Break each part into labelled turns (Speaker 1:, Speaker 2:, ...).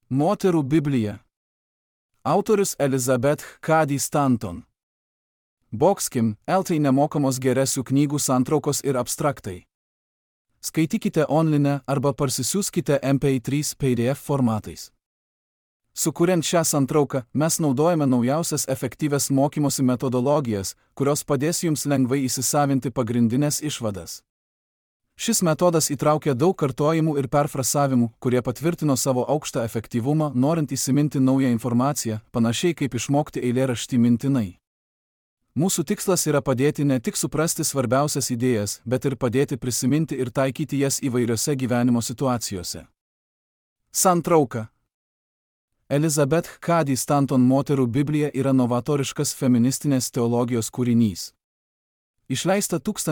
Speaker 1: Moterų Biblija. Autorius Elizabeth Cady Stanton. Boxkim, LT nemokamos geresių knygų santraukos ir abstraktai. Skaitykite online arba parsisiųskite MP3 PDF formatais. Sukuriant šią santrauką, mes naudojame naujausias efektyvias mokymosi metodologijas, kurios padės jums lengvai įsisavinti pagrindinės išvadas. Šis metodas įtraukia daug kartojimų ir perfrasavimų, kurie patvirtino savo aukštą efektyvumą, norint įsiminti naują informaciją, panašiai kaip išmokti eilėraštį mintinai. Mūsų tikslas yra padėti ne tik suprasti svarbiausias idėjas, bet ir padėti prisiminti ir taikyti jas įvairiose gyvenimo situacijose. Santrauka. Elizabeth Cady Stanton Moterų Biblija yra novatoriškas feministinės teologijos kūrinys. Išleista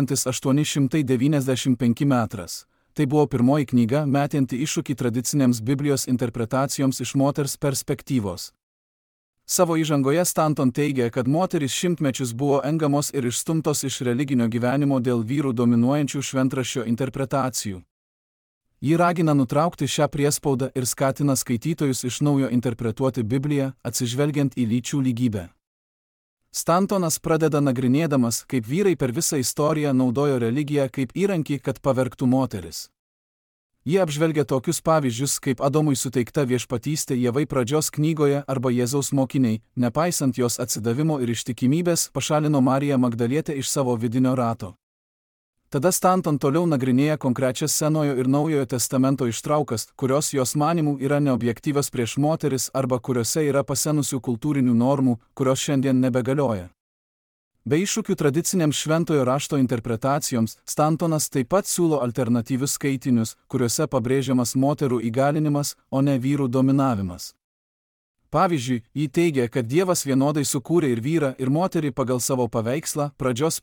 Speaker 1: 1895 metras. Tai buvo pirmoji knyga, metanti iššūkį tradicinėms Biblijos interpretacijoms iš moters perspektyvos. Savo įžangoje Stanton teigia, kad moterys šimtmečius buvo engamos ir išstumtos iš religinio gyvenimo dėl vyrų dominuojančių šventraščio interpretacijų. Ji ragina nutraukti šią priespaudą ir skatina skaitytojus iš naujo interpretuoti Bibliją, atsižvelgiant į lyčių lygybę. Stantonas pradeda nagrinėdamas, kaip vyrai per visą istoriją naudojo religiją kaip įrankį, kad pavergtų moteris. Jie apžvelgia tokius pavyzdžius, kaip Adomui suteikta viešpatystė Javai pradžios knygoje arba Jėzaus mokiniai, nepaisant jos atsidavimo ir ištikimybės, pašalino Mariją Magdalietę iš savo vidinio rato. Tada Stanton toliau nagrinėja konkrečias Senojo ir Naujojo testamento ištraukas, kurios jos manimų yra neobjektyvios prieš moteris arba kuriuose yra pasenusių kultūrinių normų, kurios šiandien nebegalioja. Be iššūkių tradicinėms šventojo rašto interpretacijoms, Stantonas taip pat siūlo alternatyvius skaitinius, kuriuose pabrėžiamas moterų įgalinimas, o ne vyrų dominavimas. Pavyzdžiui, jį teigia, kad Dievas vienodai sukūrė ir vyrą, ir moterį pagal savo paveikslą, pradžios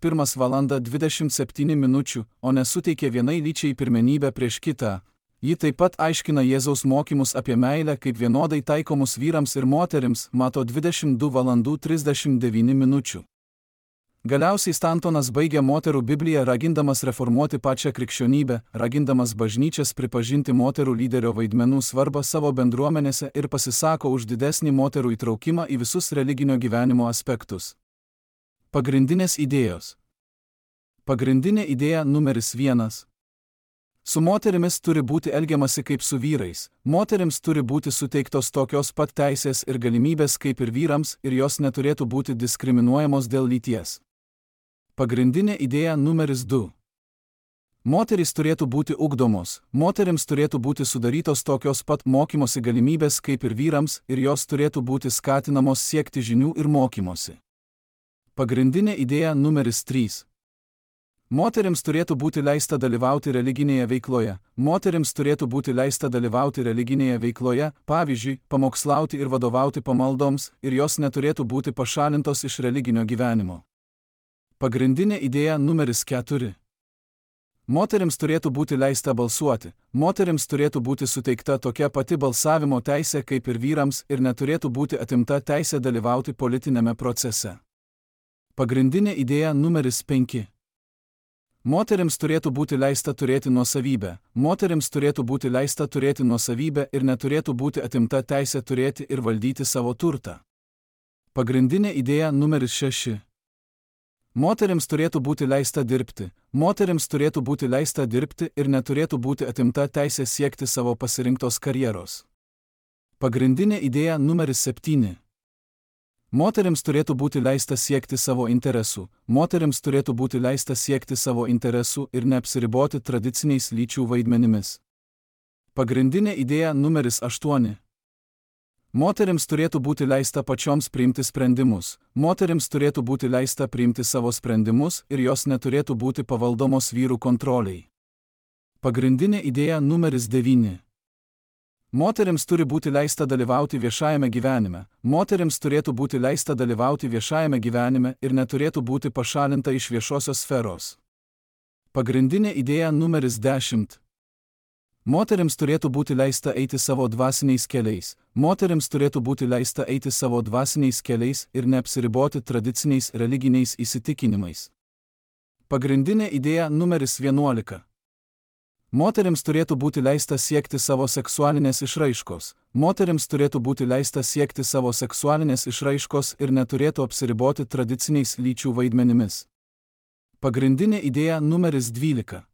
Speaker 1: 1:27 minučių, o nesuteikė vienai lyčiai pirmenybę prieš kitą. Ji taip pat aiškina Jėzaus mokymus apie meilę kaip vienodai taikomus vyrams ir moterims, Mato 22:39 minučių. Galiausiai Stantonas baigia Moterų Bibliją ragindamas reformuoti pačią krikščionybę, ragindamas bažnyčias pripažinti moterų lyderio vaidmenų svarbą savo bendruomenėse ir pasisako už didesnį moterų įtraukimą į visus religinio gyvenimo aspektus. Pagrindinės idėjos. Pagrindinė idėja numeris 1. Su moterimis turi būti elgiamasi kaip su vyrais, moterims turi būti suteiktos tokios pat teisės ir galimybės kaip ir vyrams ir jos neturėtų būti diskriminuojamos dėl lyties. Pagrindinė idėja numeris 2. Moterys turėtų būti ugdomos, moterims turėtų būti sudarytos tokios pat mokymosi galimybės kaip ir vyrams ir jos turėtų būti skatinamos siekti žinių ir mokymosi. Pagrindinė idėja numeris 3. Moterims turėtų būti leista dalyvauti religinėje veikloje, moterims turėtų būti leista dalyvauti religinėje veikloje, pavyzdžiui, pamokslauti ir vadovauti pamaldoms, ir jos neturėtų būti pašalintos iš religinio gyvenimo. Pagrindinė idėja numeris 4. Moterims turėtų būti leista balsuoti, moterims turėtų būti suteikta tokia pati balsavimo teisė kaip ir vyrams ir neturėtų būti atimta teisė dalyvauti politinėme procese. Pagrindinė idėja numeris 5. Moterims turėtų būti leista turėti nuosavybę, moterims turėtų būti leista turėti nuosavybę ir neturėtų būti atimta teisė turėti ir valdyti savo turtą. Pagrindinė idėja numeris 6. Moterims turėtų būti leista dirbti, moterims turėtų būti leista dirbti ir neturėtų būti atimta teisė siekti savo pasirinktos karjeros. Pagrindinė idėja numeris 7. Moterims turėtų būti leista siekti savo interesų, moterims turėtų būti leista siekti savo interesų ir neapsiriboti tradiciniais lyčių vaidmenimis. Pagrindinė idėja numeris 8. Moterims turėtų būti leista pačioms priimti sprendimus, moterims turėtų būti leista priimti savo sprendimus ir jos neturėtų būti pavaldomos vyrų kontroliai. Pagrindinė idėja numeris 9. Moterims turi būti leista dalyvauti viešajame gyvenime, moterims turėtų būti leista dalyvauti viešajame gyvenime ir neturėtų būti pašalinta iš viešosios sferos. Pagrindinė idėja numeris 10. Moterims turėtų būti leista eiti savo dvasiniais keliais, moterims turėtų būti leista eiti savo dvasiniais keliais ir neapsiriboti tradiciniais religiniais įsitikinimais. Pagrindinė idėja numeris 11. Moterims turėtų būti leista siekti savo seksualinės išraiškos. Moterims turėtų būti leista siekti savo seksualinės išraiškos ir neturėtų apsiriboti tradiciniais lyčių vaidmenimis. Pagrindinė idėja numeris 12.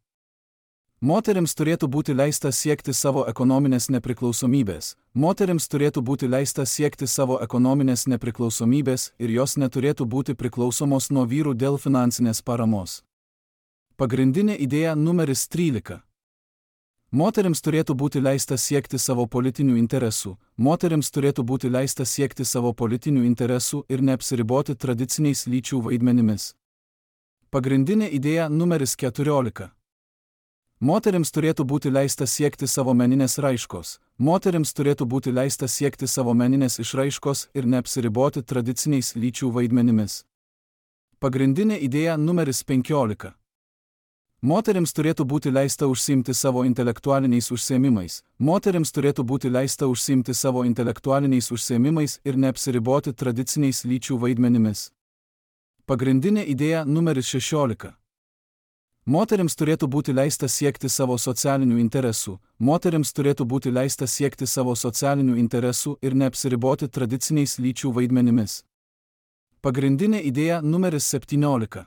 Speaker 1: Moterims turėtų būti leista siekti savo ekonominės nepriklausomybės. Moterims turėtų būti leista siekti savo ekonominės nepriklausomybės ir jos neturėtų būti priklausomos nuo vyrų dėl finansinės paramos. Pagrindinė idėja numeris 13. Moterims turėtų būti leista siekti savo politinių interesų. Moterims turėtų būti leista siekti savo politinių interesų ir neapsiriboti tradiciniais lyčių vaidmenimis. Pagrindinė idėja numeris 14. Moterims turėtų būti leista siekti savo meninės raiškos. Moterims turėtų būti leista siekti savo meninės išraiškos ir neapsiriboti tradiciniais lyčių vaidmenimis. Pagrindinė idėja numeris 15. Moterims turėtų būti leista užsiimti savo intelektualiniais užsiėmimais. Moterims turėtų būti leista užsiimti savo intelektualiniais užsiėmimais ir neapsiriboti tradiciniais lyčių vaidmenimis. Pagrindinė idėja numeris 16. Moterims turėtų būti leista siekti savo socialinių interesų. Moterims turėtų būti leista siekti savo socialinių interesų ir neapsiriboti tradiciniais lyčių vaidmenimis. Pagrindinė idėja numeris 17.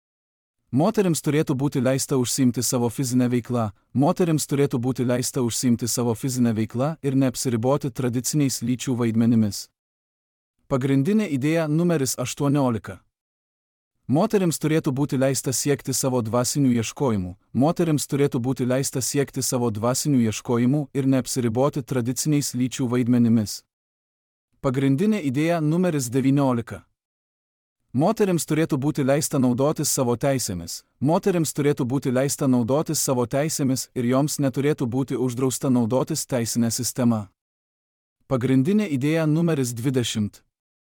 Speaker 1: Moterims turėtų būti leista užsiimti savo fizinę veiklą. Moterims turėtų būti leista užsiimti savo fizinę veiklą ir neapsiriboti tradiciniais lyčių vaidmenimis. Pagrindinė idėja numeris 18. Moterims turėtų būti leista siekti savo dvasinių ieškojimų. Moterims turėtų būti leista siekti savo dvasinių ieškojimų ir neapsiriboti tradiciniais lyčių vaidmenimis. Pagrindinė idėja numeris 19. Moterims turėtų būti leista naudotis savo teisėmis. Moterims turėtų būti leista naudotis savo teisėmis ir joms neturėtų būti uždrausta naudotis teisinė sistema. Pagrindinė idėja numeris 20.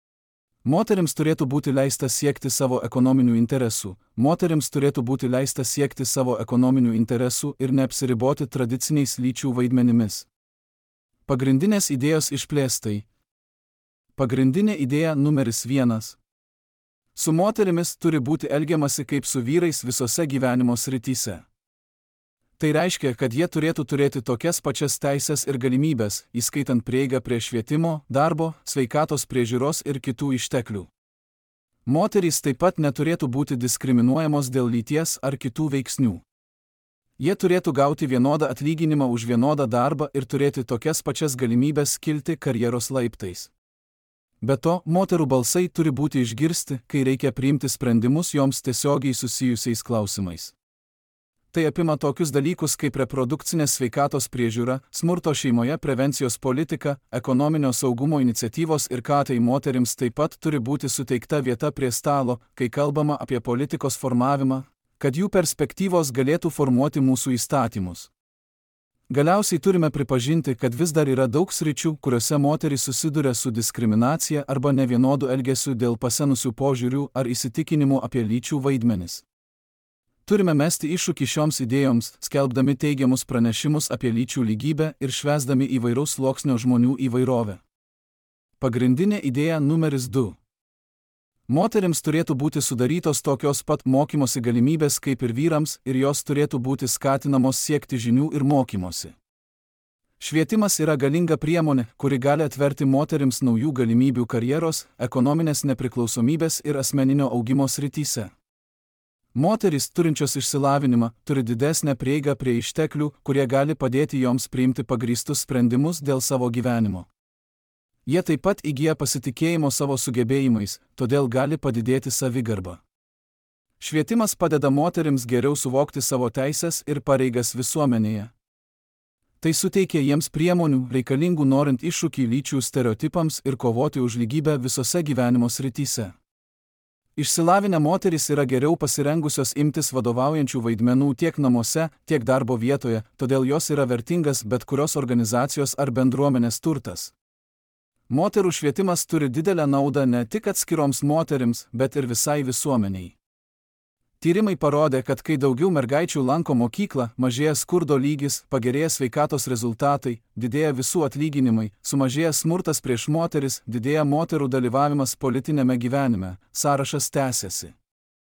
Speaker 1: Moterims turėtų būti leista siekti savo ekonominių interesų. Moterims turėtų būti leista siekti savo ekonominių interesų ir neapsiriboti tradiciniais lyčių vaidmenimis. Pagrindinės idėjos išplėstai. Pagrindinė idėja numeris 1. Su moterimis turi būti elgiamasi kaip su vyrais visose gyvenimo srityse. Tai reiškia, kad jie turėtų turėti tokias pačias teisės ir galimybės, įskaitant prieigą prie švietimo, darbo, sveikatos priežiūros ir kitų išteklių. Moterys taip pat neturėtų būti diskriminuojamos dėl lyties ar kitų veiksnių. Jie turėtų gauti vienodą atlyginimą už vienodą darbą ir turėti tokias pačias galimybės kilti karjeros laiptais. Be to, moterų balsai turi būti išgirsti, kai reikia priimti sprendimus joms tiesiogiai susijusiais klausimais. Tai apima tokius dalykus kaip reprodukcinės sveikatos priežiūra, smurto šeimoje prevencijos politika, ekonominio saugumo iniciatyvos ir tai moterims taip pat turi būti suteikta vieta prie stalo, kai kalbama apie politikos formavimą, kad jų perspektyvos galėtų formuoti mūsų įstatymus. Galiausiai turime pripažinti, kad vis dar yra daug sričių, kuriuose moterys susiduria su diskriminacija arba nevienodų elgesių dėl pasenusių požiūrių ar įsitikinimų apie lyčių vaidmenis. Turime mesti iššūkį šioms idėjoms, skelbdami teigiamus pranešimus apie lyčių lygybę ir švęsdami įvairaus sluoksnio žmonių įvairovę. Pagrindinė idėja numeris 2. Moterims turėtų būti sudarytos tokios pat mokymosi galimybės kaip ir vyrams ir jos turėtų būti skatinamos siekti žinių ir mokymosi. Švietimas yra galinga priemonė, kuri gali atverti moterims naujų galimybių karjeros, ekonominės nepriklausomybės ir asmeninio augimo srityse. Moterys, turinčios išsilavinimą, turi didesnę prieigą prie išteklių, kurie gali padėti joms priimti pagrįstus sprendimus dėl savo gyvenimo. Jie taip pat įgyja pasitikėjimo savo sugebėjimais, todėl gali padidėti savigarba. Švietimas padeda moterims geriau suvokti savo teisės ir pareigas visuomenėje. Tai suteikia jiems priemonių, reikalingų norint iššūkį lyčių stereotipams ir kovoti už lygybę visose gyvenimo srityse. Išsilavinę moterys yra geriau pasirengusios imtis vadovaujančių vaidmenų tiek namuose, tiek darbo vietoje, todėl jos yra vertingas bet kurios organizacijos ar bendruomenės turtas. Moterų švietimas turi didelę naudą ne tik atskiroms moterims, bet ir visai visuomeniai. Tyrimai parodė, kad kai daugiau mergaičių lanko mokyklą, mažėja skurdo lygis, pagerėja sveikatos rezultatai, didėja visų atlyginimai, sumažėja smurtas prieš moteris, didėja moterų dalyvavimas politinėme gyvenime, sąrašas tęsiasi.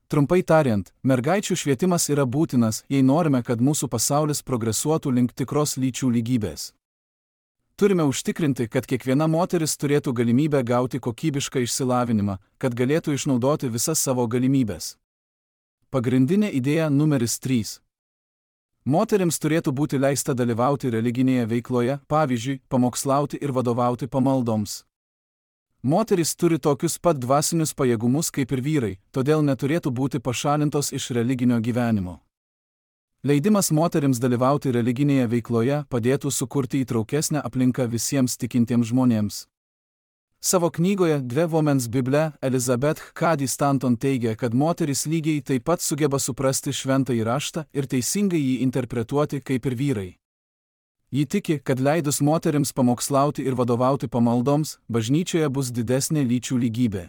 Speaker 1: Trumpai tariant, mergaičių švietimas yra būtinas, jei norime, kad mūsų pasaulis progresuotų link tikros lyčių lygybės. Turime užtikrinti, kad kiekviena moteris turėtų galimybę gauti kokybišką išsilavinimą, kad galėtų išnaudoti visas savo galimybės. Pagrindinė idėja numeris 3. Moterims turėtų būti leista dalyvauti religinėje veikloje, pavyzdžiui, pamokslauti ir vadovauti pamaldoms. Moterys turi tokius pat dvasinius pajėgumus kaip ir vyrai, todėl neturėtų būti pašalintos iš religinio gyvenimo. Leidimas moterims dalyvauti religinėje veikloje padėtų sukurti įtraukesnę aplinką visiems tikintiems žmonėms. Savo knygoje The Woman's Bible Elizabeth Cady Stanton teigia, kad moterys lygiai taip pat sugeba suprasti šventąjį raštą ir teisingai jį interpretuoti kaip ir vyrai. Ji tiki, kad leidus moterims pamokslauti ir vadovauti pamaldoms, bažnyčioje bus didesnė lyčių lygybė.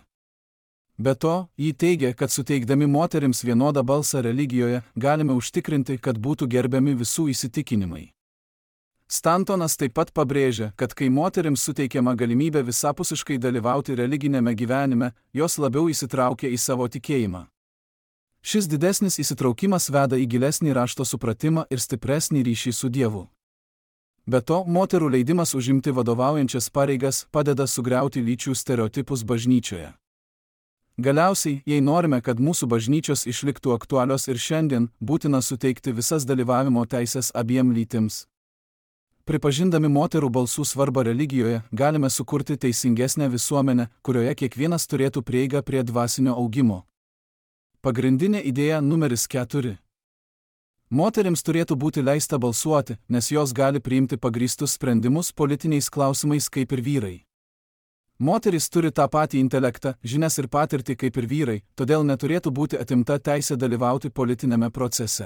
Speaker 1: Be to, ji teigia, kad suteikdami moterims vienodą balsą religijoje, galime užtikrinti, kad būtų gerbiami visų įsitikinimai. Stantonas taip pat pabrėžia, kad kai moterims suteikiama galimybė visapusiškai dalyvauti religinėme gyvenime, jos labiau įsitraukia į savo tikėjimą. Šis didesnis įsitraukimas veda į gilesnį rašto supratimą ir stipresnį ryšį su Dievu. Be to, moterų leidimas užimti vadovaujančias pareigas padeda sugriauti lyčių stereotipus bažnyčioje. Galiausiai, jei norime, kad mūsų bažnyčios išliktų aktualios ir šiandien, būtina suteikti visas dalyvavimo teisės abiem lytims. Pripažindami moterų balsų svarbą religijoje, galime sukurti teisingesnę visuomenę, kurioje kiekvienas turėtų prieigą prie dvasinio augimo. Pagrindinė idėja numeris 4. Moterims turėtų būti leista balsuoti, nes jos gali priimti pagrįstus sprendimus politiniais klausimais kaip ir vyrai. Moterys turi tą patį intelektą, žinias ir patirtį kaip ir vyrai, todėl neturėtų būti atimta teisė dalyvauti politinėme procese.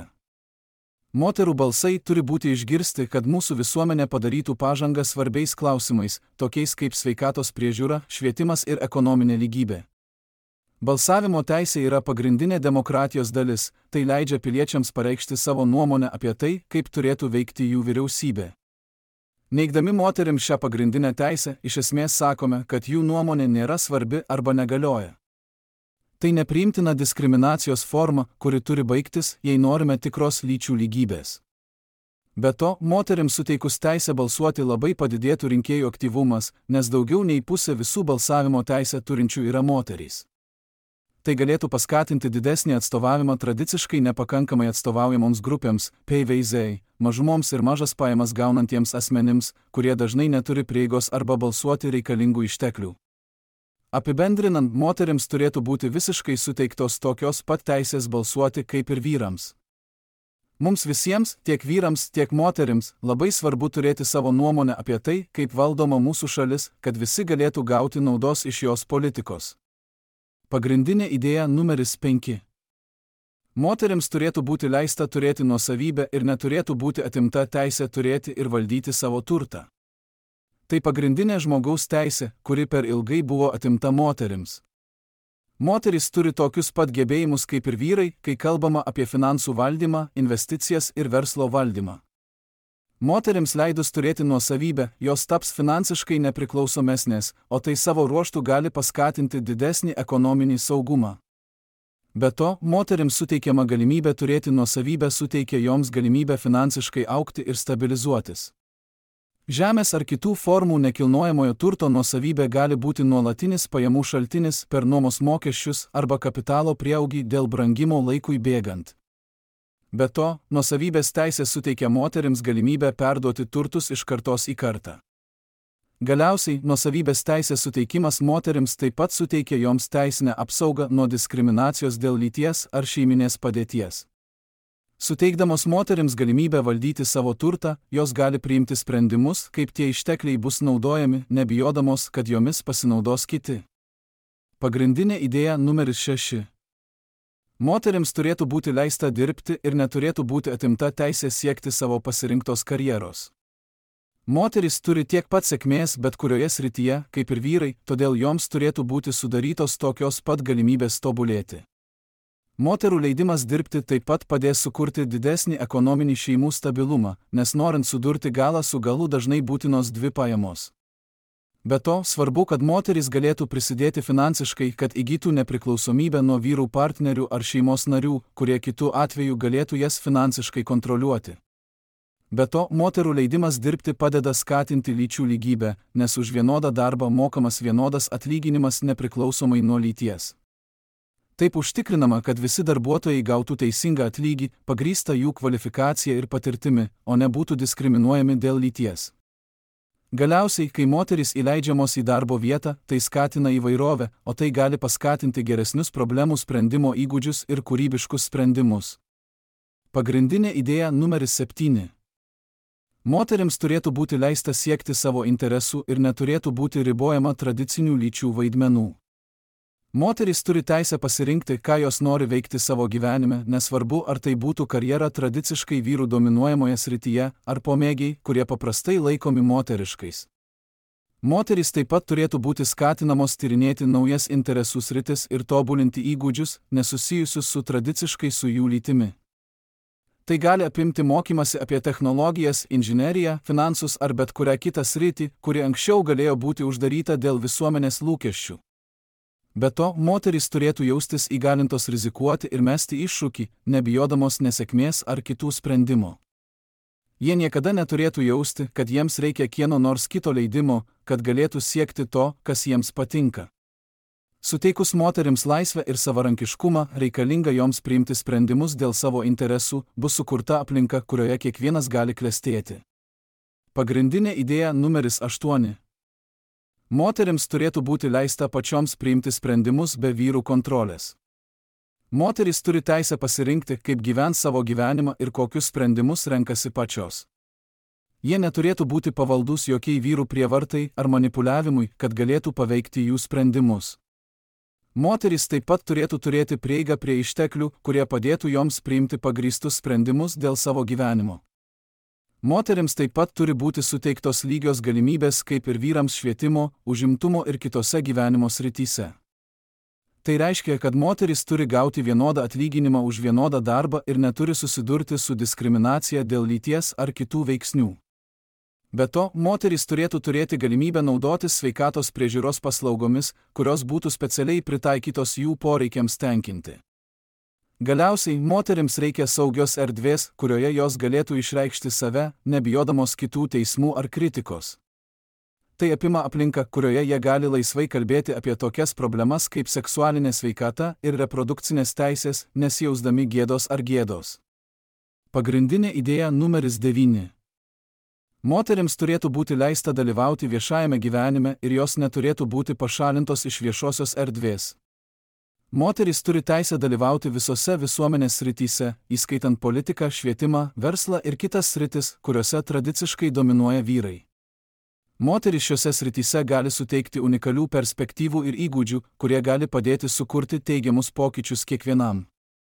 Speaker 1: Moterų balsai turi būti išgirsti, kad mūsų visuomenė padarytų pažangą svarbiais klausimais, tokiais kaip sveikatos priežiūra, švietimas ir ekonominė lygybė. Balsavimo teisė yra pagrindinė demokratijos dalis, tai leidžia piliečiams pareikšti savo nuomonę apie tai, kaip turėtų veikti jų vyriausybė. Neigdami moterims šią pagrindinę teisę, iš esmės sakome, kad jų nuomonė nėra svarbi arba negalioja. Tai nepriimtina diskriminacijos forma, kuri turi baigtis, jei norime tikros lyčių lygybės. Be to, moterims suteikus teisę balsuoti labai padidėtų rinkėjų aktyvumas, nes daugiau nei pusė visų balsavimo teisę turinčių yra moterys. Tai galėtų paskatinti didesnį atstovavimą tradiciškai nepakankamai atstovaujamoms grupėms, PVZ, mažumoms ir mažas pajamas gaunantiems asmenims, kurie dažnai neturi prieigos arba balsuoti reikalingų išteklių. Apibendrinant, moterims turėtų būti visiškai suteiktos tokios pat teisės balsuoti kaip ir vyrams. Mums visiems, tiek vyrams, tiek moterims, labai svarbu turėti savo nuomonę apie tai, kaip valdoma mūsų šalis, kad visi galėtų gauti naudos iš jos politikos. Pagrindinė idėja numeris 5. Moterims turėtų būti leista turėti nuosavybę ir neturėtų būti atimta teisė turėti ir valdyti savo turtą. Tai pagrindinė žmogaus teisė, kuri per ilgai buvo atimta moterims. Moterys turi tokius pat gebėjimus kaip ir vyrai, kai kalbama apie finansų valdymą, investicijas ir verslo valdymą. Moterims leidus turėti nuosavybę, jos taps finansiškai nepriklausomesnės, o tai savo ruožtu gali paskatinti didesnį ekonominį saugumą. Be to, moterims suteikiama galimybė turėti nuosavybę suteikia joms galimybę finansiškai augti ir stabilizuotis. Žemės ar kitų formų nekilnojamojo turto nuosavybė gali būti nuolatinis pajamų šaltinis per nuomos mokesčius arba kapitalo prieaugį dėl brangimo laikui bėgant. Be to, nuosavybės teisė suteikia moterims galimybę perduoti turtus iš kartos į kartą. Galiausiai, nuosavybės teisės suteikimas moterims taip pat suteikia joms teisinę apsaugą nuo diskriminacijos dėl lyties ar šeiminės padėties. Suteikdamos moterims galimybę valdyti savo turtą, jos gali priimti sprendimus, kaip tie ištekliai bus naudojami, nebijodamos, kad jomis pasinaudos kiti. Pagrindinė idėja numeris 6. Moterims turėtų būti leista dirbti ir neturėtų būti atimta teisė siekti savo pasirinktos karjeros. Moterys turi tiek pat sėkmės bet kurioje srityje, kaip ir vyrai, todėl joms turėtų būti sudarytos tokios pat galimybės tobulėti. Moterų leidimas dirbti taip pat padės sukurti didesnį ekonominį šeimų stabilumą, nes norint sudurti galą su galu dažnai būtinos dvi pajamos. Be to, svarbu, kad moterys galėtų prisidėti finansiškai, kad įgytų nepriklausomybę nuo vyrų partnerių ar šeimos narių, kurie kitu atveju galėtų jas finansiškai kontroliuoti. Be to, moterų leidimas dirbti padeda skatinti lyčių lygybę, nes už vienodą darbą mokamas vienodas atlyginimas nepriklausomai nuo lyties. Taip užtikrinama, kad visi darbuotojai gautų teisingą atlygį, pagrįstą jų kvalifikacija ir patirtimi, o nebūtų diskriminuojami dėl lyties. Galiausiai, kai moterys įleidžiamos į darbo vietą, tai skatina įvairovę, o tai gali paskatinti geresnius problemų sprendimo įgūdžius ir kūrybiškus sprendimus. Pagrindinė idėja numeris 7. Moterims turėtų būti leista siekti savo interesų ir neturėtų būti ribojama tradicinių lyčių vaidmenų. Moterys turi teisę pasirinkti, ką jos nori veikti savo gyvenime, nesvarbu, ar tai būtų karjera tradiciškai vyrų dominuojamoje srityje, ar pomėgiai, kurie paprastai laikomi moteriškais. Moterys taip pat turėtų būti skatinamos tyrinėti naujas interesų sritis ir tobulinti įgūdžius, nesusijusius su tradiciškai su jų lytimi. Tai gali apimti mokymasi apie technologijas, inžineriją, finansus ar bet kurią kitą sritį, kuri anksčiau galėjo būti uždaryta dėl visuomenės lūkesčių. Be to, moterys turėtų jaustis įgalintos rizikuoti ir mesti iššūkį, nebijodamos nesėkmės ar kitų sprendimų. Jie niekada neturėtų jausti, kad jiems reikia kieno nors kito leidimo, kad galėtų siekti to, kas jiems patinka. Suteikus moterims laisvę ir savarankiškumą, reikalinga joms priimti sprendimus dėl savo interesų, bus sukurta aplinka, kurioje kiekvienas gali klestėti. Pagrindinė idėja numeris 8. Moterims turėtų būti leista pačioms priimti sprendimus be vyrų kontrolės. Moterys turi teisę pasirinkti, kaip gyvens savo gyvenimą ir kokius sprendimus renkasi pačios. Jie neturėtų būti pavaldus jokiai vyrų prievartai ar manipuliavimui, kad galėtų paveikti jų sprendimus. Moterys taip pat turėtų turėti prieigą prie išteklių, kurie padėtų joms priimti pagrįstus sprendimus dėl savo gyvenimo. Moterims taip pat turi būti suteiktos lygios galimybės kaip ir vyrams švietimo, užimtumo ir kitose gyvenimo srityse. Tai reiškia, kad moterys turi gauti vienodą atlyginimą už vienodą darbą ir neturi susidurti su diskriminacija dėl lyties ar kitų veiksnių. Be to, moterys turėtų turėti galimybę naudotis sveikatos priežiūros paslaugomis, kurios būtų specialiai pritaikytos jų poreikiams tenkinti. Galiausiai, moterims reikia saugios erdvės, kurioje jos galėtų išreikšti save, nebijodamos kitų teismų ar kritikos. Tai apima aplinką, kurioje jie gali laisvai kalbėti apie tokias problemas kaip seksualinė sveikata ir reprodukcinės teisės, nesijausdami gėdos ar gėdos. Pagrindinė idėja numeris 9. Moterims turėtų būti leista dalyvauti viešajame gyvenime ir jos neturėtų būti pašalintos iš viešosios erdvės. Moterys turi teisę dalyvauti visose visuomenės srityse, įskaitant politiką, švietimą, verslą ir kitas sritis, kuriuose tradiciškai dominuoja vyrai. Moterys šiose srityse gali suteikti unikalių perspektyvų ir įgūdžių, kurie gali padėti sukurti teigiamus pokyčius kiekvienam.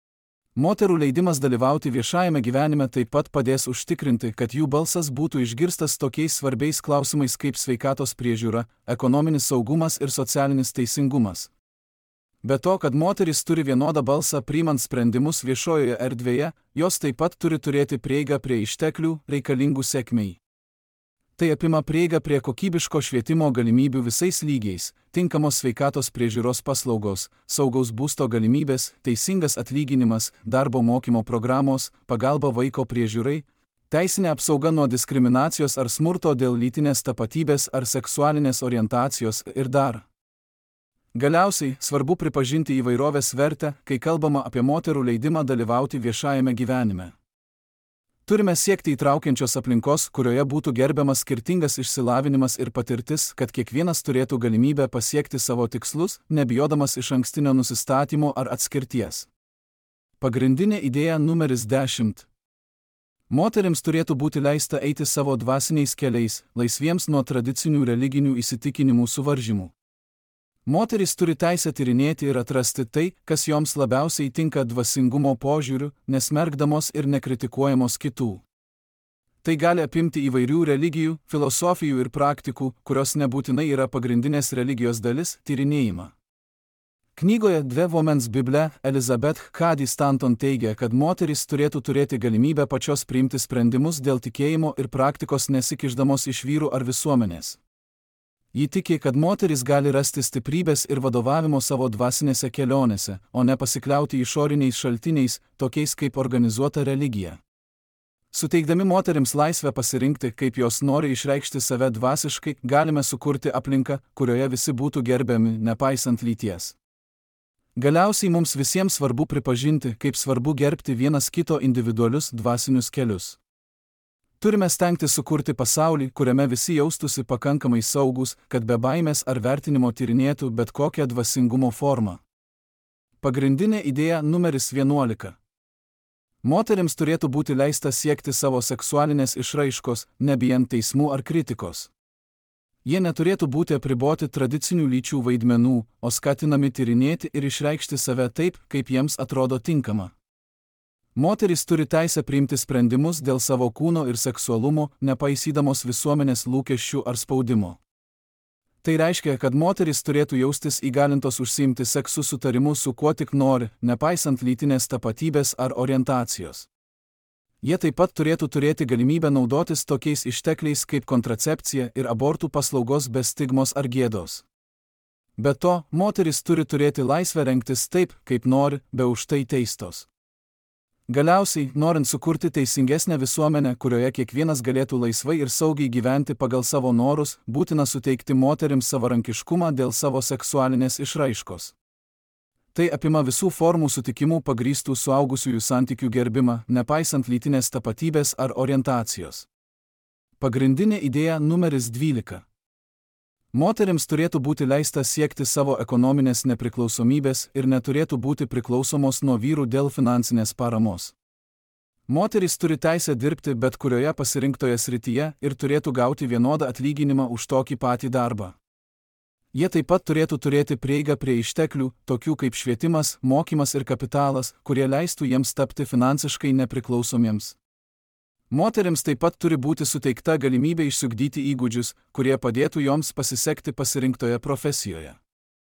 Speaker 1: Moterų leidimas dalyvauti viešajame gyvenime taip pat padės užtikrinti, kad jų balsas būtų išgirstas tokiais svarbiais klausimais kaip sveikatos priežiūra, ekonominis saugumas ir socialinis teisingumas. Be to, kad moterys turi vienodą balsą priimant sprendimus viešojoje erdvėje, jos taip pat turi turėti prieigą prie išteklių, reikalingų sėkmei. Tai apima prieigą prie kokybiško švietimo galimybių visais lygiais, tinkamos sveikatos priežiūros paslaugos, saugaus būsto galimybės, teisingas atlyginimas, darbo mokymo programos, pagalba vaiko priežiūrai, teisinė apsauga nuo diskriminacijos ar smurto dėl lytinės tapatybės ar seksualinės orientacijos ir dar. Galiausiai, svarbu pripažinti įvairovės vertę, kai kalbama apie moterų leidimą dalyvauti viešajame gyvenime. Turime siekti įtraukiančios aplinkos, kurioje būtų gerbiamas skirtingas išsilavinimas ir patirtis, kad kiekvienas turėtų galimybę pasiekti savo tikslus, nebijodamas išankstinio nusistatymo ar atskirties. Pagrindinė idėja numeris 10. Moterims turėtų būti leista eiti savo dvasiniais keliais, laisviems nuo tradicinių religinių įsitikinimų suvaržymų. Moterys turi teisę tyrinėti ir atrasti tai, kas joms labiausiai tinka dvasingumo požiūriu, nesmerkdamos ir nekritikuojamos kitų. Tai gali apimti įvairių religijų, filosofijų ir praktikų, kurios nebūtinai yra pagrindinės religijos dalis, tyrinėjimą. Knygoje The Woman's Bible Elizabeth Cady Stanton teigia, kad moterys turėtų turėti galimybę pačios priimti sprendimus dėl tikėjimo ir praktikos nesikišdamos iš vyrų ar visuomenės. Ji tiki, kad moteris gali rasti stiprybės ir vadovavimo savo dvasinėse kelionėse, o ne pasikliauti išoriniais šaltiniais, tokiais kaip organizuota religija. Suteikdami moterims laisvę pasirinkti, kaip jos nori išreikšti save dvasiškai, galime sukurti aplinką, kurioje visi būtų gerbiami, nepaisant lyties. Galiausiai mums visiems svarbu pripažinti, kaip svarbu gerbti vienas kito individualius dvasinius kelius. Turime stengtis sukurti pasaulį, kuriame visi jaustųsi pakankamai saugus, kad be baimės ar vertinimo tyrinėtų bet kokią dvasingumo formą. Pagrindinė idėja numeris 11. Moterims turėtų būti leista siekti savo seksualinės išraiškos, nebijant teismų ar kritikos. Jie neturėtų būti apriboti tradicinių lyčių vaidmenų, o skatinami tyrinėti ir išreikšti save taip, kaip jiems atrodo tinkama. Moterys turi teisę priimti sprendimus dėl savo kūno ir seksualumo, nepaisydamos visuomenės lūkesčių ar spaudimo. Tai reiškia, kad moterys turėtų jaustis įgalintos užsiimti seksu sutarimu su kuo tik nori, nepaisant lytinės tapatybės ar orientacijos. Jie taip pat turėtų turėti galimybę naudotis tokiais ištekliais kaip kontracepcija ir abortų paslaugos be stigmos ar gėdos. Be to, moterys turi turėti laisvę rengtis taip, kaip nori, be už tai teistos. Galiausiai, norint sukurti teisingesnę visuomenę, kurioje kiekvienas galėtų laisvai ir saugiai gyventi pagal savo norus, būtina suteikti moterims savarankiškumą dėl savo seksualinės išraiškos. Tai apima visų formų sutikimų pagrįstų suaugusiųjų santykių gerbimą, nepaisant lytinės tapatybės ar orientacijos. Pagrindinė idėja numeris 12. Moterims turėtų būti leista siekti savo ekonominės nepriklausomybės ir neturėtų būti priklausomos nuo vyrų dėl finansinės paramos. Moterys turi teisę dirbti bet kurioje pasirinktoje srityje ir turėtų gauti vienodą atlyginimą už tokį patį darbą. Jie taip pat turėtų turėti prieigą prie išteklių, tokių kaip švietimas, mokymas ir kapitalas, kurie leistų jiems tapti finansiškai nepriklausomiems. Moterims taip pat turi būti suteikta galimybė išsiugdyti įgūdžius, kurie padėtų joms pasisekti pasirinktoje profesijoje.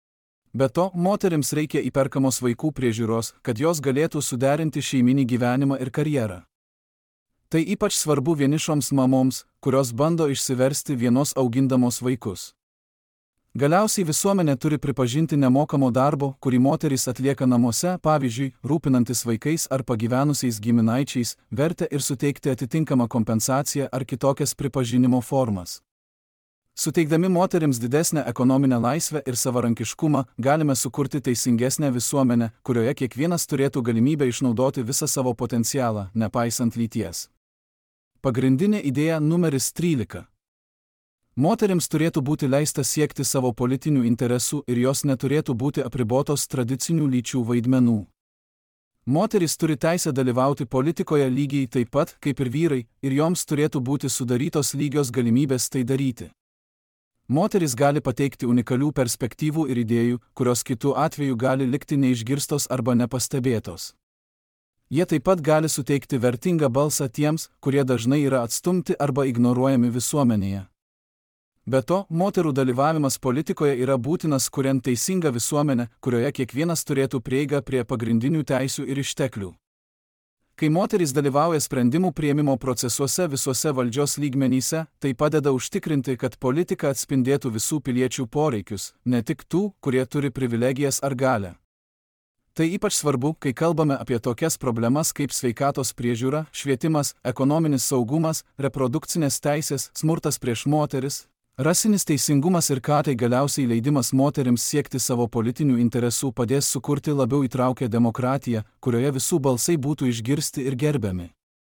Speaker 1: Be to, moterims reikia įperkamos vaikų priežiūros, kad jos galėtų suderinti šeiminį gyvenimą ir karjerą. Tai ypač svarbu vienišoms mamoms, kurios bando išsiversti vienos augindamos vaikus. Galiausiai visuomenė turi pripažinti nemokamo darbo, kurį moterys atlieka namuose, pavyzdžiui, rūpinantis vaikais ar pagyvenusiais giminaičiais, vertę ir suteikti atitinkamą kompensaciją ar kitokias pripažinimo formas. Suteikdami moterims didesnę ekonominę laisvę ir savarankiškumą, galime sukurti teisingesnę visuomenę, kurioje kiekvienas turėtų galimybę išnaudoti visą savo potencialą, nepaisant lyties. Pagrindinė idėja numeris 13. Moterims turėtų būti leista siekti savo politinių interesų ir jos neturėtų būti apribotos tradicinių lyčių vaidmenų. Moterys turi teisę dalyvauti politikoje lygiai taip pat, kaip ir vyrai, ir joms turėtų būti sudarytos lygios galimybės tai daryti. Moterys gali pateikti unikalių perspektyvų ir idėjų, kurios kitų atveju gali likti neišgirstos arba nepastebėtos. Jie taip pat gali suteikti vertingą balsą tiems, kurie dažnai yra atstumti arba ignoruojami visuomenėje. Be to, moterų dalyvavimas politikoje yra būtinas kuriant teisingą visuomenę, kurioje kiekvienas turėtų prieigą prie pagrindinių teisių ir išteklių. Kai moterys dalyvauja sprendimų priėmimo procesuose visuose valdžios lygmenyse, tai padeda užtikrinti, kad politika atspindėtų visų piliečių poreikius, ne tik tų, kurie turi privilegijas ar galią. Tai ypač svarbu, kai kalbame apie tokias problemas kaip sveikatos priežiūra, švietimas, ekonominis saugumas, reprodukcinės teisės, smurtas prieš moteris, rasinis teisingumas ir tai galiausiai leidimas moterims siekti savo politinių interesų padės sukurti labiau įtraukę demokratiją, kurioje visų balsai būtų išgirsti ir gerbiami.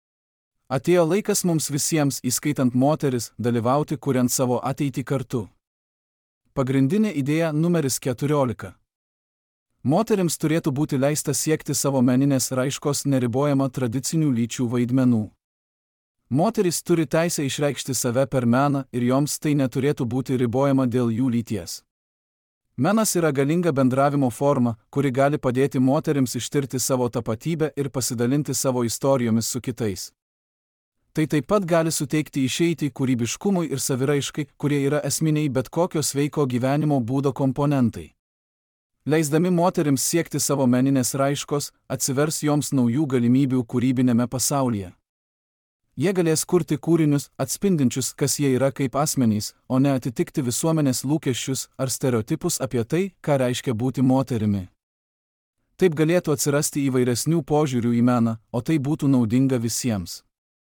Speaker 1: Atėjo laikas mums visiems, įskaitant moteris, dalyvauti kuriant savo ateitį kartu. Pagrindinė idėja numeris 14. Moterims turėtų būti leista siekti savo meninės raiškos neribojama tradicinių lyčių vaidmenų. Moterys turi teisę išreikšti save per meną ir joms tai neturėtų būti ribojama dėl jų lyties. Menas yra galinga bendravimo forma, kuri gali padėti moterims ištirti savo tapatybę ir pasidalinti savo istorijomis su kitais. Tai taip pat gali suteikti išeitį kūrybiškumui ir saviraiškai, kurie yra esminiai bet kokio sveiko gyvenimo būdo komponentai. Leisdami moterims siekti savo meninės raiškos, atsivers joms naujų galimybių kūrybinėme pasaulyje. Jie galės kurti kūrinius, atspindinčius, kas jie yra kaip asmenys, o ne atitikti visuomenės lūkesčius ar stereotipus apie tai, ką reiškia būti moterimi. Taip galėtų atsirasti įvairesnių požiūrių į meną, o tai būtų naudinga visiems.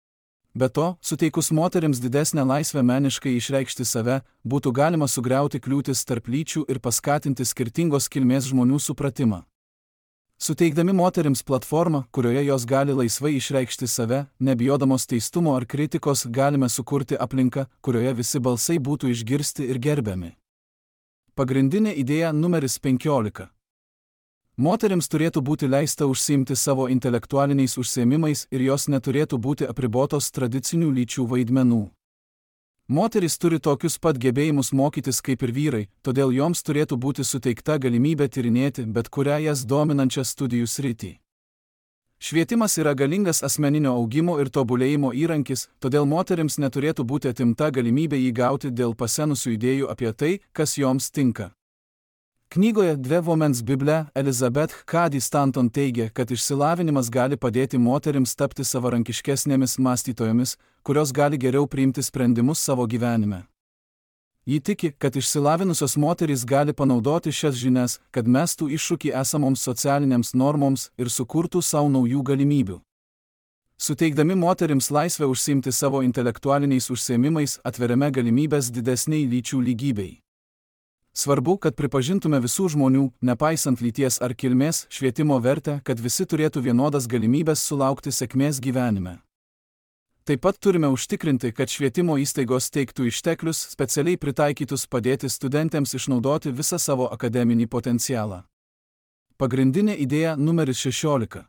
Speaker 1: Be to, suteikus moterims didesnę laisvę meniškai išreikšti save, būtų galima sugriauti kliūtis tarp lyčių ir paskatinti skirtingos kilmės žmonių supratimą. Suteikdami moterims platformą, kurioje jos gali laisvai išreikšti save, nebijodamos teistumo ar kritikos, galime sukurti aplinką, kurioje visi balsai būtų išgirsti ir gerbiami. Pagrindinė idėja numeris 15. Moterims turėtų būti leista užsiimti savo intelektualiniais užsiėmimais ir jos neturėtų būti apribotos tradicinių lyčių vaidmenų. Moterys turi tokius pat gebėjimus mokytis kaip ir vyrai, todėl joms turėtų būti suteikta galimybė tyrinėti bet kurią jas dominančią studijų sritį. Švietimas yra galingas asmeninio augimo ir tobulėjimo įrankis, todėl moterims neturėtų būti atimta galimybė jį gauti dėl pasenusių idėjų apie tai, kas joms tinka. Knygoje Dve Women's Bible Elizabeth Cady Stanton teigia, kad išsilavinimas gali padėti moterims tapti savarankiškesnėmis mąstytojomis, kurios gali geriau priimti sprendimus savo gyvenime. Ji tiki, kad išsilavinusios moterys gali panaudoti šias žinias, kad mestų iššūkį esamoms socialinėms normoms ir sukurtų savo naujų galimybių. Suteikdami moterims laisvę užsiimti savo intelektualiniais užsiėmimais, atveriame galimybės didesniai lyčių lygybei. Svarbu, kad pripažintume visų žmonių, nepaisant lyties ar kilmės, švietimo vertę, kad visi turėtų vienodas galimybės sulaukti sėkmės gyvenime. Taip pat turime užtikrinti, kad švietimo įstaigos teiktų išteklius specialiai pritaikytus padėti studentėms išnaudoti visą savo akademinį potencialą. Pagrindinė idėja numeris 16.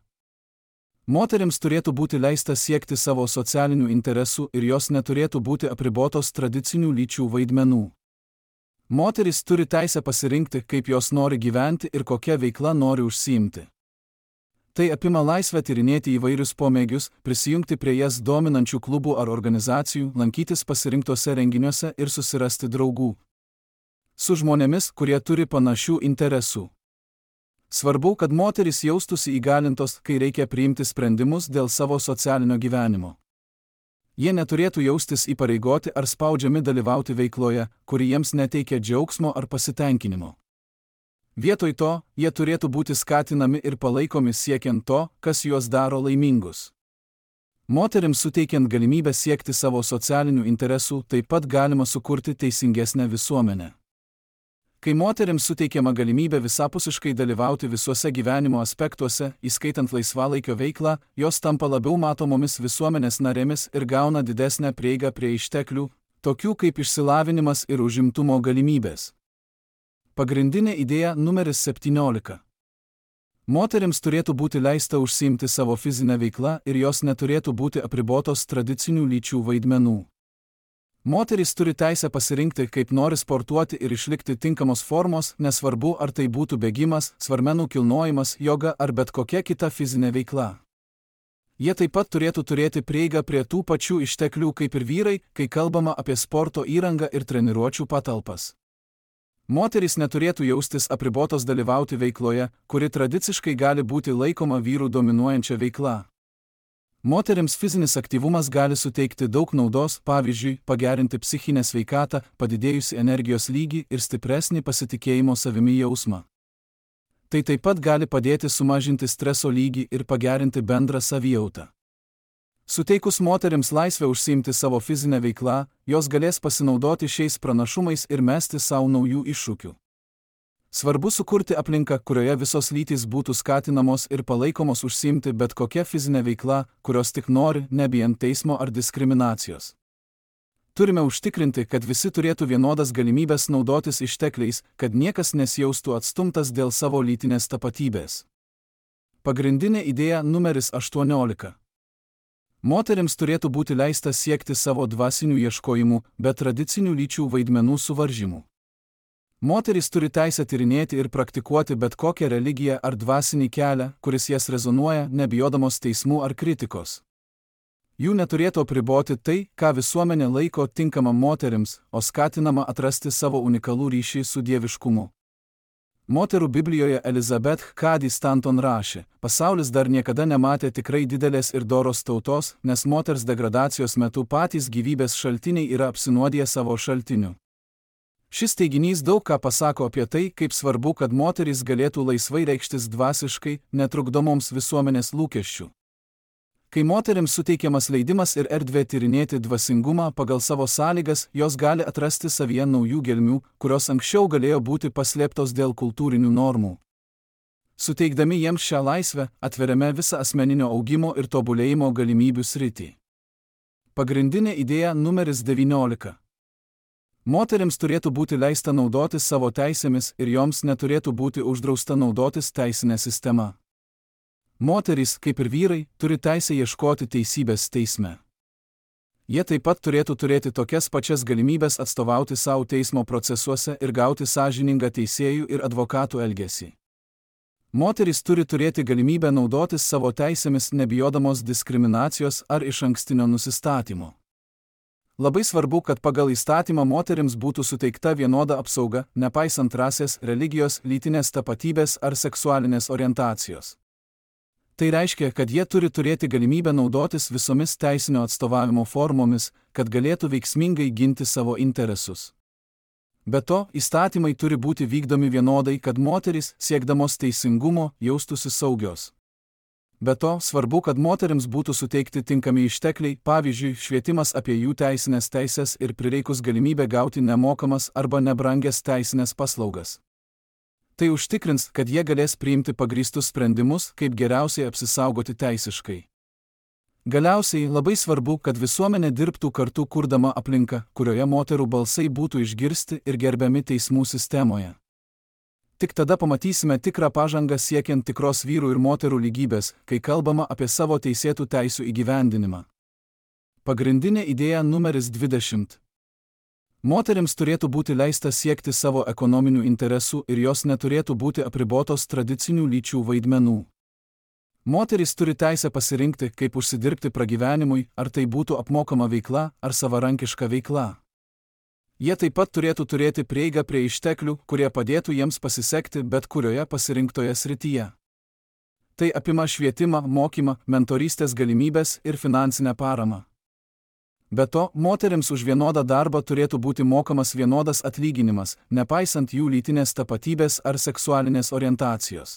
Speaker 1: Moterims turėtų būti leista siekti savo socialinių interesų ir jos neturėtų būti apribotos tradicinių lyčių vaidmenų. Moterys turi teisę pasirinkti, kaip jos nori gyventi ir kokia veikla nori užsiimti. Tai apima laisvę tyrinėti įvairius pomėgius, prisijungti prie jas dominančių klubų ar organizacijų, lankytis pasirinktose renginiuose ir susirasti draugų su žmonėmis, kurie turi panašių interesų. Svarbu, kad moterys jaustųsi įgalintos, kai reikia priimti sprendimus dėl savo socialinio gyvenimo. Jie neturėtų jaustis įpareigoti ar spaudžiami dalyvauti veikloje, kuri jiems neteikia džiaugsmo ar pasitenkinimo. Vietoj to, jie turėtų būti skatinami ir palaikomi siekiant to, kas juos daro laimingus. Moterims suteikiant galimybę siekti savo socialinių interesų, taip pat galima sukurti teisingesnę visuomenę. Kai moterims suteikiama galimybė visapusiškai dalyvauti visuose gyvenimo aspektuose, įskaitant laisvalaikio veiklą, jos tampa labiau matomomis visuomenės narėmis ir gauna didesnę prieigą prie išteklių, tokių kaip išsilavinimas ir užimtumo galimybės. Pagrindinė idėja numeris 17. Moterims turėtų būti leista užsiimti savo fizinę veiklą ir jos neturėtų būti apribotos tradicinių lyčių vaidmenų. Moterys turi teisę pasirinkti, kaip nori sportuoti ir išlikti tinkamos formos, nesvarbu, ar tai būtų bėgimas, svarmenų kilnojimas, joga ar bet kokia kita fizinė veikla. Jie taip pat turėtų turėti prieigą prie tų pačių išteklių kaip ir vyrai, kai kalbama apie sporto įrangą ir treniruočių patalpas. Moterys neturėtų jaustis apribotos dalyvauti veikloje, kuri tradiciškai gali būti laikoma vyrų dominuojančia veikla. Moterims fizinis aktyvumas gali suteikti daug naudos, pavyzdžiui, pagerinti psichinę sveikatą, padidėjusi energijos lygį ir stipresnį pasitikėjimo savimi jausmą. Tai taip pat gali padėti sumažinti streso lygį ir pagerinti bendrą savijautą. Suteikus moterims laisvę užsiimti savo fizinę veiklą, jos galės pasinaudoti šiais pranašumais ir mesti savo naujų iššūkių. Svarbu sukurti aplinką, kurioje visos lytys būtų skatinamos ir palaikomos užsiimti bet kokia fizinė veikla, kurios tik nori, nebijant teismo ar diskriminacijos. Turime užtikrinti, kad visi turėtų vienodas galimybės naudotis ištekliais, kad niekas nesijaustų atstumtas dėl savo lytinės tapatybės. Pagrindinė idėja numeris 18. Moterims turėtų būti leista siekti savo dvasinių ieškojimų, be tradicinių lyčių vaidmenų suvaržymų. Moterys turi teisę tyrinėti ir praktikuoti bet kokią religiją ar dvasinį kelią, kuris jas rezonuoja, nebijodamos teismų ar kritikos. Jų neturėtų apriboti tai, ką visuomenė laiko tinkama moterims, o skatinama atrasti savo unikalų ryšį su dieviškumu. Moterų Biblijoje Elizabeth Cady Stanton rašė: pasaulis dar niekada nematė tikrai didelės ir doros tautos, nes moters degradacijos metu patys gyvybės šaltiniai yra apsinuodiję savo šaltiniu. Šis teiginys daug ką pasako apie tai, kaip svarbu, kad moterys galėtų laisvai reikštis dvasiškai, netrukdomoms visuomenės lūkesčių. Kai moterims suteikiamas leidimas ir erdvė tyrinėti dvasingumą pagal savo sąlygas, jos gali atrasti savyje naujų gelmių, kurios anksčiau galėjo būti paslėptos dėl kultūrinių normų. Suteikdami jiems šią laisvę, atveriame visą asmeninio augimo ir tobulėjimo galimybių sritį. Pagrindinė idėja numeris 19. Moterims turėtų būti leista naudotis savo teisėmis ir joms neturėtų būti uždrausta naudotis teisinė sistema. Moterys, kaip ir vyrai, turi teisę ieškoti teisybės teisme. Jie taip pat turėtų turėti tokias pačias galimybės atstovauti savo teismo procesuose ir gauti sąžiningą teisėjų ir advokatų elgesį. Moterys turi turėti galimybę naudotis savo teisėmis nebijodamos diskriminacijos ar išankstinio nusistatymo. Labai svarbu, kad pagal įstatymą moterims būtų suteikta vienoda apsauga, nepaisant rasės, religijos, lytinės tapatybės ar seksualinės orientacijos. Tai reiškia, kad jie turi turėti galimybę naudotis visomis teisinio atstovavimo formomis, kad galėtų veiksmingai ginti savo interesus. Be to, įstatymai turi būti vykdomi vienodai, kad moterys, siekdamos teisingumo, jaustųsi saugios. Be to, svarbu, kad moterims būtų suteikti tinkami ištekliai, pavyzdžiui, švietimas apie jų teisinės teisės ir prireikus galimybę gauti nemokamas arba nebrangias teisinės paslaugas. Tai užtikrins, kad jie galės priimti pagrįstus sprendimus, kaip geriausiai apsisaugoti teisiškai. Galiausiai labai svarbu, kad visuomenė dirbtų kartu kurdama aplinką, kurioje moterų balsai būtų išgirsti ir gerbiami teismų sistemoje. Tik tada pamatysime tikrą pažangą siekiant tikros vyrų ir moterų lygybės, kai kalbama apie savo teisėtų teisių įgyvendinimą. Pagrindinė idėja numeris 20. Moterims turėtų būti leista siekti savo ekonominių interesų ir jos neturėtų būti apribotos tradicinių lyčių vaidmenų. Moterys turi teisę pasirinkti, kaip užsidirbti pragyvenimui, ar tai būtų apmokama veikla ar savarankiška veikla. Jie taip pat turėtų turėti prieigą prie išteklių, kurie padėtų jiems pasisekti bet kurioje pasirinktoje srityje. Tai apima švietimą, mokymą, mentorystės galimybės ir finansinę paramą. Be to, moterims už vienodą darbą turėtų būti mokamas vienodas atlyginimas, nepaisant jų lytinės tapatybės ar seksualinės orientacijos.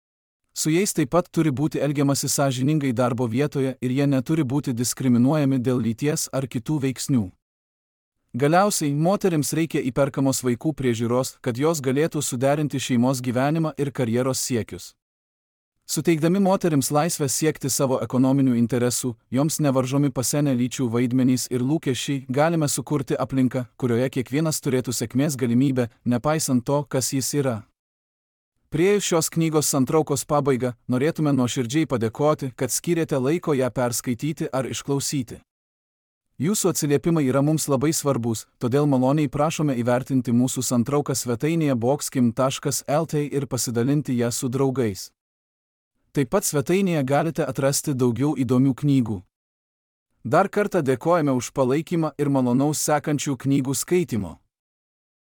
Speaker 1: Su jais taip pat turi būti elgiamasi sąžiningai darbo vietoje ir jie neturi būti diskriminuojami dėl lyties ar kitų veiksnių. Galiausiai, moterims reikia įperkamos vaikų priežiūros, kad jos galėtų suderinti šeimos gyvenimą ir karjeros siekius. Suteikdami moterims laisvę siekti savo ekonominių interesų, joms nevaržomi pasenę lyčių vaidmenys ir lūkesčiai, galime sukurti aplinką, kurioje kiekvienas turėtų sėkmės galimybę, nepaisant to, kas jis yra. Priėjus šios knygos santraukos pabaigą, norėtume nuoširdžiai padėkoti, kad skyrėte laiko ją perskaityti ar išklausyti. Jūsų atsiliepimai yra mums labai svarbus, todėl maloniai prašome įvertinti mūsų santrauką svetainėje boxkim.lt ir pasidalinti ją su draugais. Taip pat svetainėje galite atrasti daugiau įdomių knygų. Dar kartą dėkojame už palaikymą ir malonaus sekančių knygų skaitimo.